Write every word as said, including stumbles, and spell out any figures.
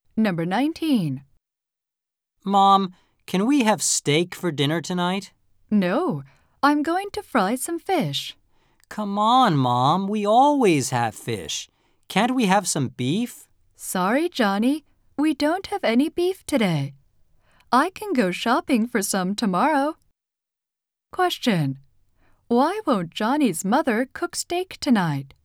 Number nineteen. Mom, can we have steak for dinner tonight? No, I'm going to fry some fish. Come on, Mom, we always have fish. Can't we have some beef? Sorry, Johnny, we don't have any beef today. I can go shopping for some tomorrow. Question: Why won't Johnny's mother cook steak tonight?